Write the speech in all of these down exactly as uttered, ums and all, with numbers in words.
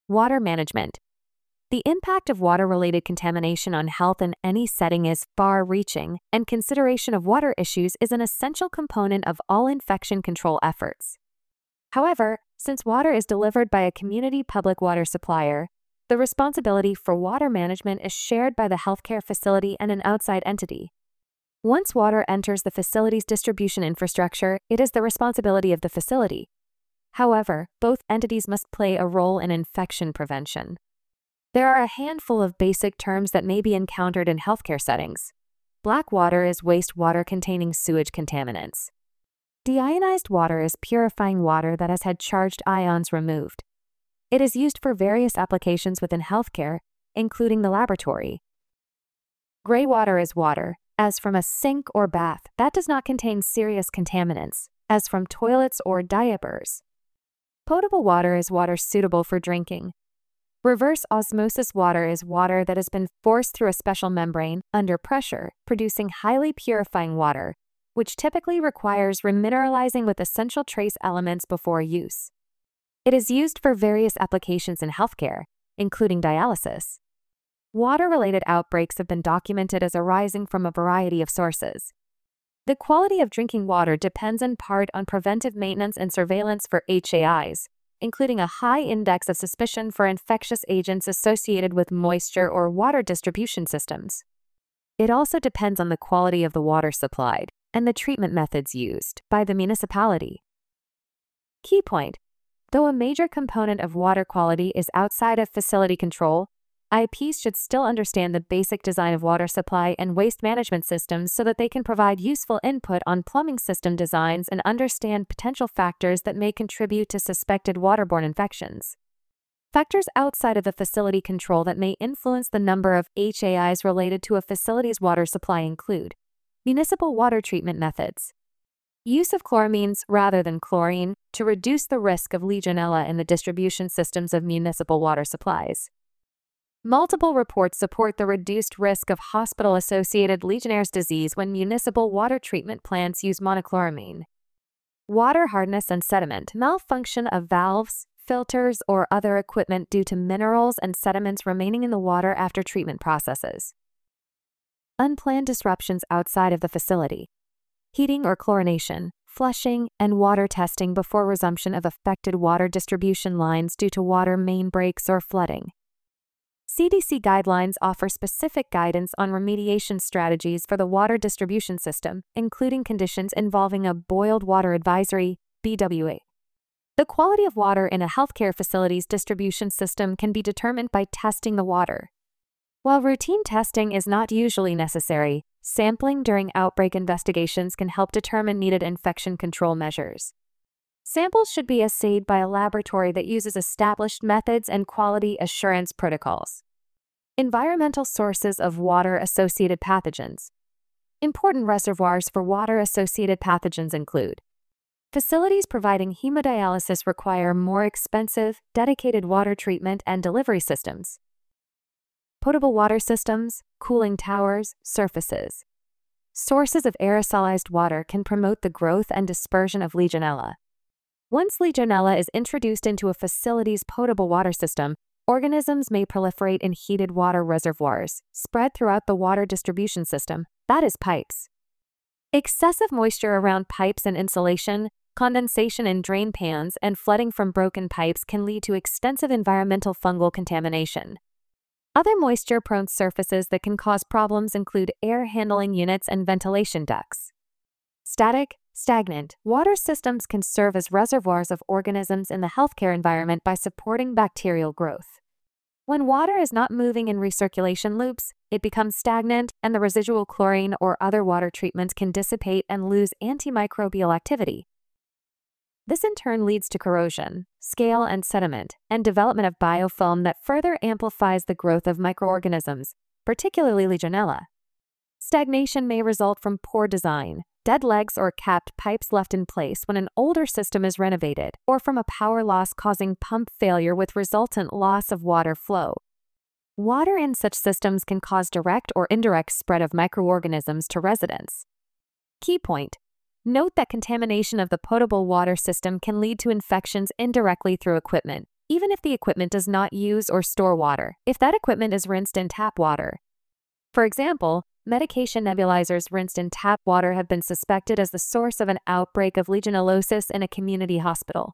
Water management. The impact of water-related contamination on health in any setting is far-reaching, and consideration of water issues is an essential component of all infection control efforts. However, since water is delivered by a community public water supplier, the responsibility for water management is shared by the healthcare facility and an outside entity. Once water enters the facility's distribution infrastructure, it is the responsibility of the facility. However, both entities must play a role in infection prevention. There are a handful of basic terms that may be encountered in healthcare settings. Black water is wastewater containing sewage contaminants. Deionized water is purifying water that has had charged ions removed. It is used for various applications within healthcare, including the laboratory. Gray water is water, as from a sink or bath, that does not contain serious contaminants, as from toilets or diapers. Potable water is water suitable for drinking. Reverse osmosis water is water that has been forced through a special membrane under pressure, producing highly purifying water, which typically requires remineralizing with essential trace elements before use. It is used for various applications in healthcare, including dialysis. Water-related outbreaks have been documented as arising from a variety of sources. The quality of drinking water depends in part on preventive maintenance and surveillance for H A Is, including a high index of suspicion for infectious agents associated with moisture or water distribution systems. It also depends on the quality of the water supplied and the treatment methods used by the municipality. Key point: though a major component of water quality is outside of facility control, I Ps should still understand the basic design of water supply and waste management systems so that they can provide useful input on plumbing system designs and understand potential factors that may contribute to suspected waterborne infections. Factors outside of the facility control that may influence the number of H A Is related to a facility's water supply include municipal water treatment methods, use of chloramines rather than chlorine to reduce the risk of Legionella in the distribution systems of municipal water supplies. Multiple reports support the reduced risk of hospital-associated Legionnaire's disease when municipal water treatment plants use monochloramine. Water hardness and sediment, malfunction of valves, filters, or other equipment due to minerals and sediments remaining in the water after treatment processes. Unplanned disruptions outside of the facility. Heating or chlorination, flushing, and water testing before resumption of affected water distribution lines due to water main breaks or flooding. C D C guidelines offer specific guidance on remediation strategies for the water distribution system, including conditions involving a boiled water advisory, B W A. The quality of water in a healthcare facility's distribution system can be determined by testing the water. While routine testing is not usually necessary, sampling during outbreak investigations can help determine needed infection control measures. Samples should be assayed by a laboratory that uses established methods and quality assurance protocols. Environmental sources of water-associated pathogens. Important reservoirs for water-associated pathogens include facilities providing hemodialysis require more expensive, dedicated water treatment and delivery systems. Potable water systems, cooling towers, surfaces. Sources of aerosolized water can promote the growth and dispersion of Legionella. Once Legionella is introduced into a facility's potable water system, organisms may proliferate in heated water reservoirs, spread throughout the water distribution system, that is, pipes. Excessive moisture around pipes and insulation, condensation in drain pans, and flooding from broken pipes can lead to extensive environmental fungal contamination. Other moisture-prone surfaces that can cause problems include air handling units and ventilation ducts. Static, stagnant water systems can serve as reservoirs of organisms in the healthcare environment by supporting bacterial growth. When water is not moving in recirculation loops, it becomes stagnant, and the residual chlorine or other water treatments can dissipate and lose antimicrobial activity. This in turn leads to corrosion, scale and sediment, and development of biofilm that further amplifies the growth of microorganisms, particularly Legionella. Stagnation may result from poor design, dead legs or capped pipes left in place when an older system is renovated, or from a power loss causing pump failure with resultant loss of water flow. Water in such systems can cause direct or indirect spread of microorganisms to residents. Key point: note that contamination of the potable water system can lead to infections indirectly through equipment, even if the equipment does not use or store water, if that equipment is rinsed in tap water. For example, medication nebulizers rinsed in tap water have been suspected as the source of an outbreak of legionellosis in a community hospital.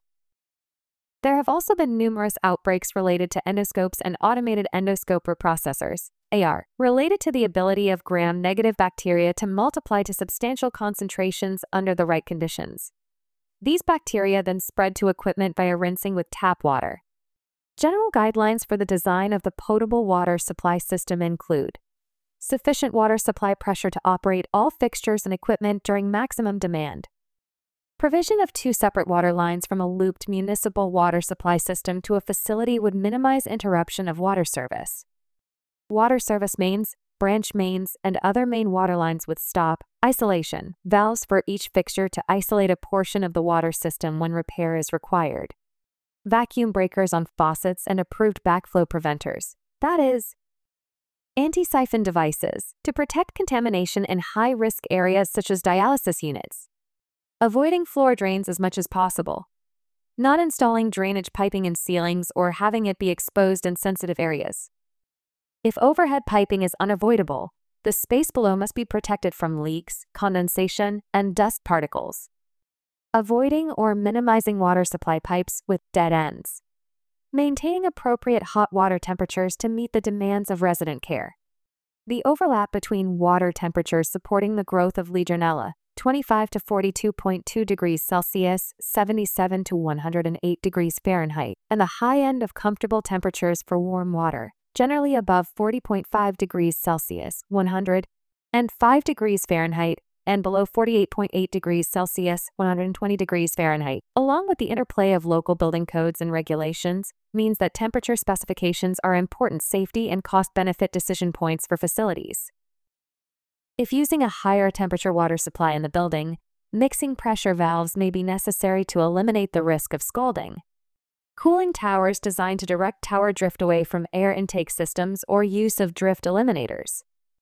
There have also been numerous outbreaks related to endoscopes and automated endoscope reprocessors, A R, related to the ability of gram-negative bacteria to multiply to substantial concentrations under the right conditions. These bacteria then spread to equipment via rinsing with tap water. General guidelines for the design of the potable water supply system include sufficient water supply pressure to operate all fixtures and equipment during maximum demand. Provision of two separate water lines from a looped municipal water supply system to a facility would minimize interruption of water service. Water service mains, branch mains, and other main water lines with stop, isolation, valves for each fixture to isolate a portion of the water system when repair is required. Vacuum breakers on faucets and approved backflow preventers, that is, anti-siphon devices, to protect contamination in high-risk areas such as dialysis units. Avoiding floor drains as much as possible. Not installing drainage piping in ceilings or having it be exposed in sensitive areas. If overhead piping is unavoidable, the space below must be protected from leaks, condensation, and dust particles. Avoiding or minimizing water supply pipes with dead ends. Maintaining appropriate hot water temperatures to meet the demands of resident care. The overlap between water temperatures supporting the growth of Legionella, twenty-five to forty-two point two degrees Celsius, seventy-seven to one hundred eight degrees Fahrenheit, and the high end of comfortable temperatures for warm water, generally above forty point five degrees Celsius, one hundred five degrees Fahrenheit, and below forty-eight point eight degrees Celsius, one hundred twenty degrees Fahrenheit, along with the interplay of local building codes and regulations, means that temperature specifications are important safety and cost-benefit decision points for facilities. If using a higher temperature water supply in the building, mixing pressure valves may be necessary to eliminate the risk of scalding. Cooling towers designed to direct tower drift away from air intake systems or use of drift eliminators.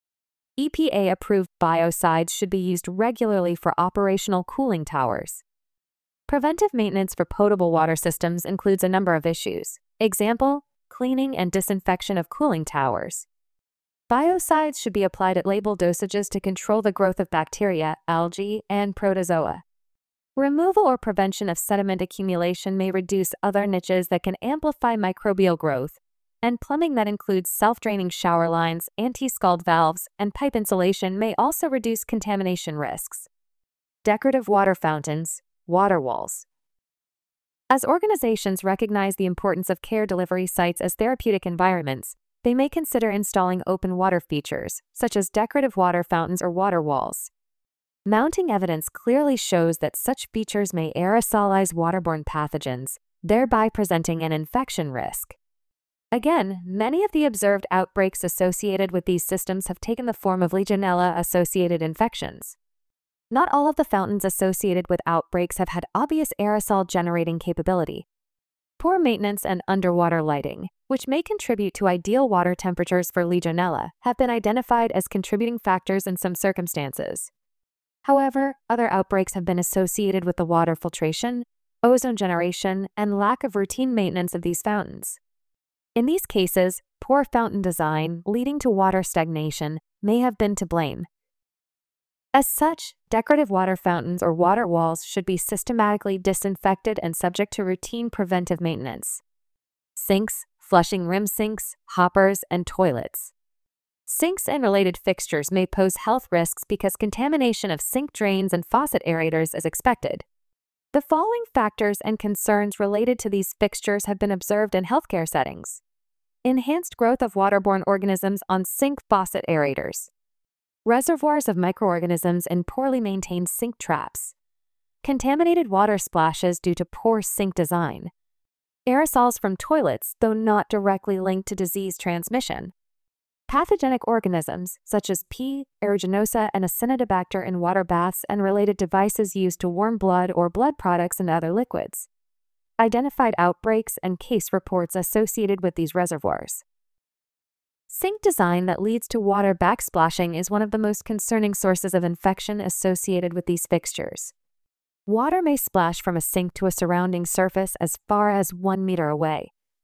E P A-approved biocides should be used regularly for operational cooling towers. Preventive maintenance for potable water systems includes a number of issues. Example, cleaning and disinfection of cooling towers. Biocides should be applied at labeled dosages to control the growth of bacteria, algae, and protozoa. Removal or prevention of sediment accumulation may reduce other niches that can amplify microbial growth, and plumbing that includes self-draining shower lines, anti-scald valves, and pipe insulation may also reduce contamination risks. Decorative water fountains, water walls. As organizations recognize the importance of care delivery sites as therapeutic environments, they may consider installing open water features, such as decorative water fountains or water walls. Mounting evidence clearly shows that such features may aerosolize waterborne pathogens, thereby presenting an infection risk. Again, many of the observed outbreaks associated with these systems have taken the form of Legionella-associated infections. Not all of the fountains associated with outbreaks have had obvious aerosol-generating capability. Poor maintenance and underwater lighting, which may contribute to ideal water temperatures for Legionella, have been identified as contributing factors in some circumstances. However, other outbreaks have been associated with the water filtration, ozone generation, and lack of routine maintenance of these fountains. In these cases, poor fountain design leading to water stagnation may have been to blame. As such, decorative water fountains or water walls should be systematically disinfected and subject to routine preventive maintenance. Sinks, flushing rim sinks, hoppers, and toilets. Sinks and related fixtures may pose health risks because contamination of sink drains and faucet aerators is expected. The following factors and concerns related to these fixtures have been observed in healthcare settings. Enhanced growth of waterborne organisms on sink faucet aerators. Reservoirs of microorganisms in poorly maintained sink traps. Contaminated water splashes due to poor sink design. Aerosols from toilets, though not directly linked to disease transmission. Pathogenic organisms, such as P. aeruginosa and Acinetobacter in water baths and related devices used to warm blood or blood products and other liquids. Identified outbreaks and case reports associated with these reservoirs. Sink design that leads to water backsplashing is one of the most concerning sources of infection associated with these fixtures. Water may splash from a sink to a surrounding surface as far as one meter away,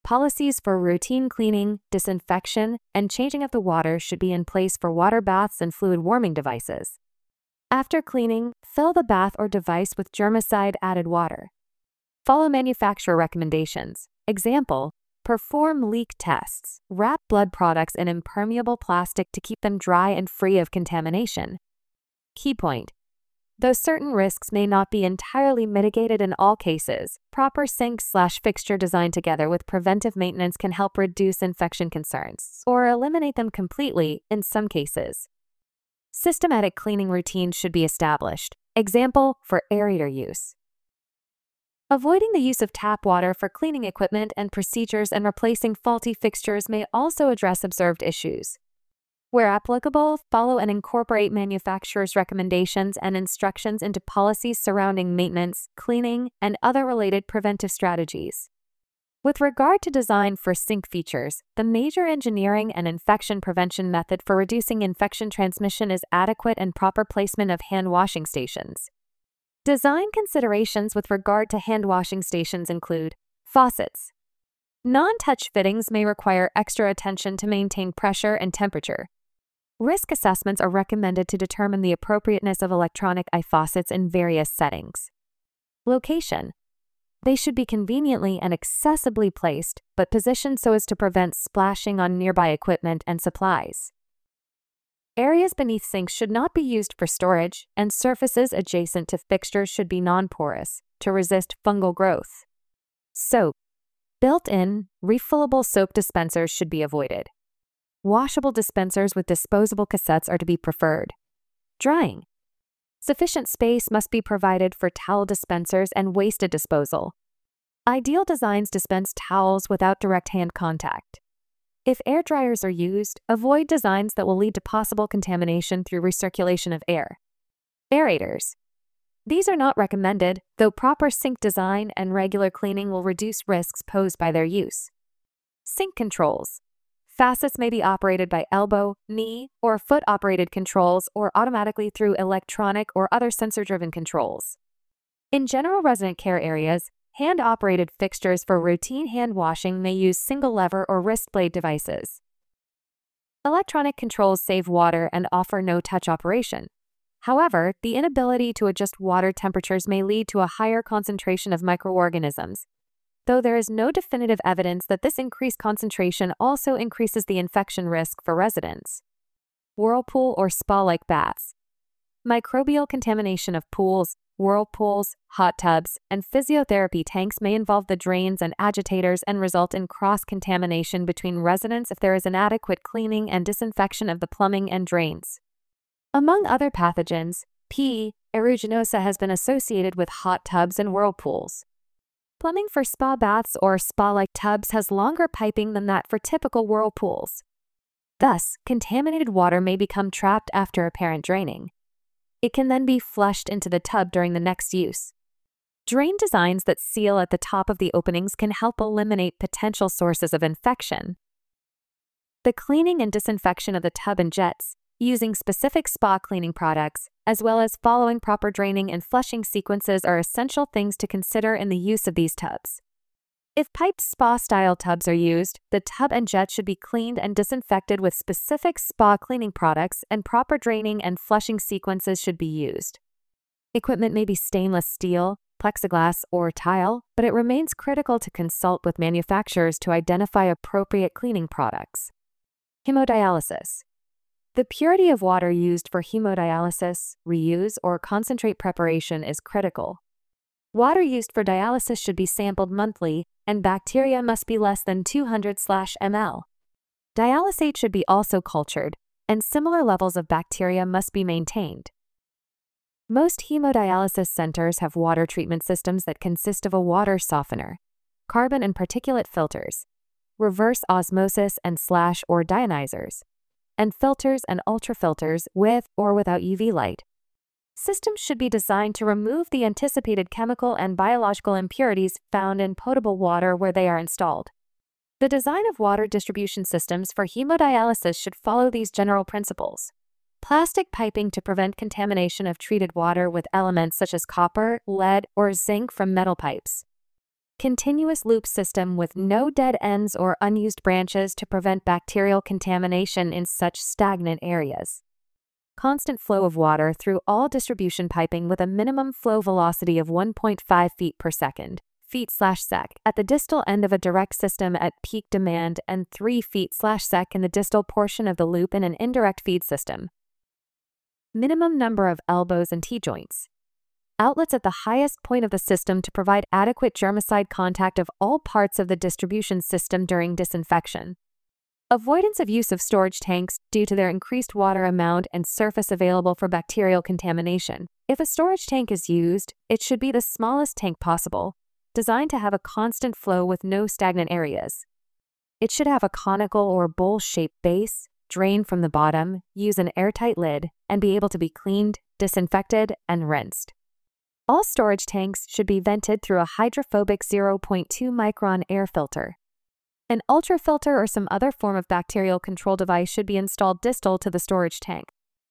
Policies for routine cleaning, disinfection, and changing of the water should be in place for water baths and fluid warming devices. After cleaning, fill the bath or device with germicide-added water. Follow manufacturer recommendations. Example, perform leak tests. Wrap blood products in impermeable plastic to keep them dry and free of contamination. Key point: though certain risks may not be entirely mitigated in all cases, proper sink/fixture design together with preventive maintenance can help reduce infection concerns or eliminate them completely in some cases. Systematic cleaning routines should be established. Example, for aerator use. Avoiding the use of tap water for cleaning equipment and procedures and replacing faulty fixtures may also address observed issues. Where applicable, follow and incorporate manufacturers' recommendations and instructions into policies surrounding maintenance, cleaning, and other related preventive strategies. With regard to design for sink features, the major engineering and infection prevention method for reducing infection transmission is adequate and proper placement of hand washing stations. Design considerations with regard to hand washing stations include faucets. Non-touch fittings may require extra attention to maintain pressure and temperature. Risk assessments are recommended to determine the appropriateness of electronic eye faucets in various settings. Location. They should be conveniently and accessibly placed, but positioned so as to prevent splashing on nearby equipment and supplies. Areas beneath sinks should not be used for storage, and surfaces adjacent to fixtures should be non-porous to resist fungal growth. Soap. Built-in, refillable soap dispensers should be avoided. Washable dispensers with disposable cassettes are to be preferred. Drying. Sufficient space must be provided for towel dispensers and wasted disposal. Ideal designs dispense towels without direct hand contact. If air dryers are used, avoid designs that will lead to possible contamination through recirculation of air. Aerators. These are not recommended, though proper sink design and regular cleaning will reduce risks posed by their use. Sink controls. Faucets may be operated by elbow, knee, or foot-operated controls or automatically through electronic or other sensor-driven controls. In general resident care areas, hand-operated fixtures for routine hand washing may use single-lever or wrist blade devices. Electronic controls save water and offer no-touch operation. However, the inability to adjust water temperatures may lead to a higher concentration of microorganisms, though there is no definitive evidence that this increased concentration also increases the infection risk for residents. Whirlpool or spa-like baths. Microbial contamination of pools, whirlpools, hot tubs, and physiotherapy tanks may involve the drains and agitators and result in cross-contamination between residents if there is inadequate cleaning and disinfection of the plumbing and drains. Among other pathogens, P. aeruginosa has been associated with hot tubs and whirlpools. Plumbing for spa baths or spa-like tubs has longer piping than that for typical whirlpools. Thus, contaminated water may become trapped after apparent draining. It can then be flushed into the tub during the next use. Drain designs that seal at the top of the openings can help eliminate potential sources of infection. The cleaning and disinfection of the tub and jets, using specific spa cleaning products, as well as following proper draining and flushing sequences are essential things to consider in the use of these tubs. If piped spa-style tubs are used, the tub and jet should be cleaned and disinfected with specific spa cleaning products, and proper draining and flushing sequences should be used. Equipment may be stainless steel, plexiglass, or tile, but it remains critical to consult with manufacturers to identify appropriate cleaning products. Hemodialysis. The purity of water used for hemodialysis, reuse, or concentrate preparation is critical. Water used for dialysis should be sampled monthly, and bacteria must be less than two hundred milliliters. Dialysate should be also cultured, and similar levels of bacteria must be maintained. Most hemodialysis centers have water treatment systems that consist of a water softener, carbon and particulate filters, reverse osmosis and slash or deionizers, and filters and ultrafilters with or without U V light. Systems should be designed to remove the anticipated chemical and biological impurities found in potable water where they are installed. The design of water distribution systems for hemodialysis should follow these general principles. Plastic piping to prevent contamination of treated water with elements such as copper, lead, or zinc from metal pipes. Continuous loop system with no dead ends or unused branches to prevent bacterial contamination in such stagnant areas. Constant flow of water through all distribution piping with a minimum flow velocity of one point five feet per second, feet slash sec, at the distal end of a direct system at peak demand and three feet slash sec in the distal portion of the loop in an indirect feed system. Minimum number of elbows and T-joints. Outlets at the highest point of the system to provide adequate germicide contact of all parts of the distribution system during disinfection. Avoidance of use of storage tanks due to their increased water amount and surface available for bacterial contamination. If a storage tank is used, it should be the smallest tank possible, designed to have a constant flow with no stagnant areas. It should have a conical or bowl-shaped base, drain from the bottom, use an airtight lid, and be able to be cleaned, disinfected, and rinsed. All storage tanks should be vented through a hydrophobic zero point two micron air filter. An ultrafilter or some other form of bacterial control device should be installed distal to the storage tank.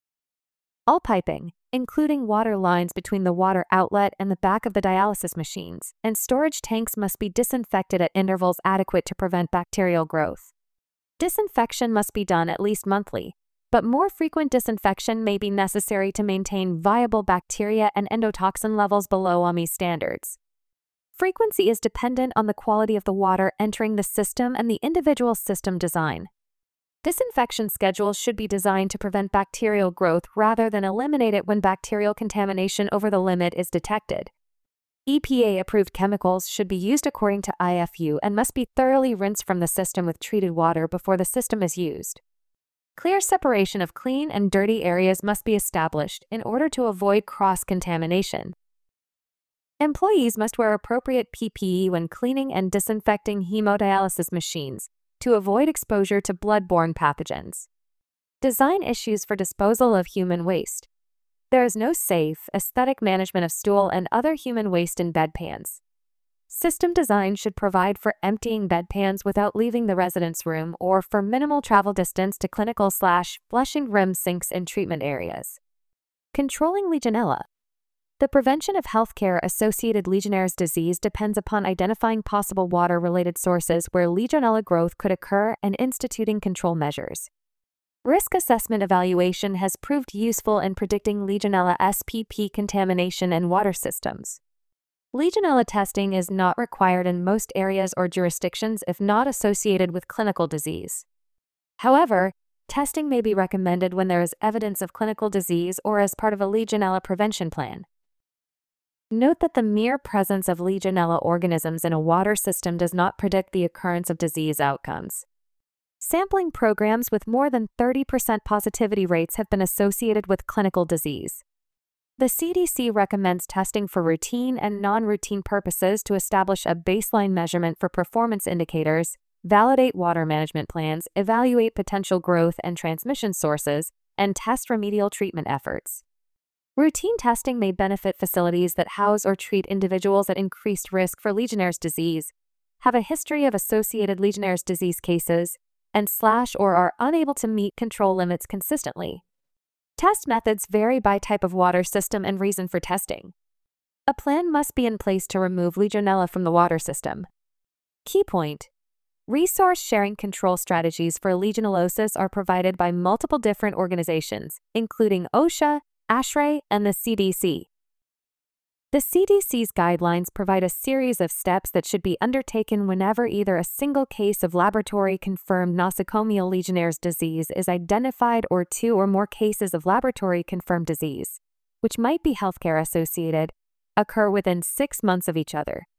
All piping, including water lines between the water outlet and the back of the dialysis machines, and storage tanks must be disinfected at intervals adequate to prevent bacterial growth. Disinfection must be done at least monthly, but more frequent disinfection may be necessary to maintain viable bacteria and endotoxin levels below O M I standards. Frequency is dependent on the quality of the water entering the system and the individual system design. Disinfection schedules should be designed to prevent bacterial growth rather than eliminate it when bacterial contamination over the limit is detected. E P A-approved chemicals should be used according to I F U and must be thoroughly rinsed from the system with treated water before the system is used. Clear separation of clean and dirty areas must be established in order to avoid cross-contamination. Employees must wear appropriate P P E when cleaning and disinfecting hemodialysis machines to avoid exposure to blood-borne pathogens. Design issues for disposal of human waste. There is no safe, aesthetic management of stool and other human waste in bedpans. System design should provide for emptying bedpans without leaving the residence room or for minimal travel distance to clinical slash flushing rim sinks in treatment areas. Controlling Legionella. The prevention of healthcare-associated Legionnaire's disease depends upon identifying possible water-related sources where Legionella growth could occur and instituting control measures. Risk assessment evaluation has proved useful in predicting Legionella S P P contamination in water systems. Legionella testing is not required in most areas or jurisdictions if not associated with clinical disease. However, testing may be recommended when there is evidence of clinical disease or as part of a Legionella prevention plan. Note that the mere presence of Legionella organisms in a water system does not predict the occurrence of disease outcomes. Sampling programs with more than thirty percent positivity rates have been associated with clinical disease. The C D C recommends testing for routine and non-routine purposes to establish a baseline measurement for performance indicators, validate water management plans, evaluate potential growth and transmission sources, and test remedial treatment efforts. Routine testing may benefit facilities that house or treat individuals at increased risk for Legionnaire's disease, have a history of associated Legionnaire's disease cases, and slash or are unable to meet control limits consistently. Test methods vary by type of water system and reason for testing. A plan must be in place to remove Legionella from the water system. Key point: resource sharing control strategies for Legionellosis are provided by multiple different organizations, including OSHA, ASHRAE, and the C D C. The C D C's guidelines provide a series of steps that should be undertaken whenever either a single case of laboratory-confirmed nosocomial Legionnaire's disease is identified or two or more cases of laboratory-confirmed disease, which might be healthcare-associated, occur within six months of each other.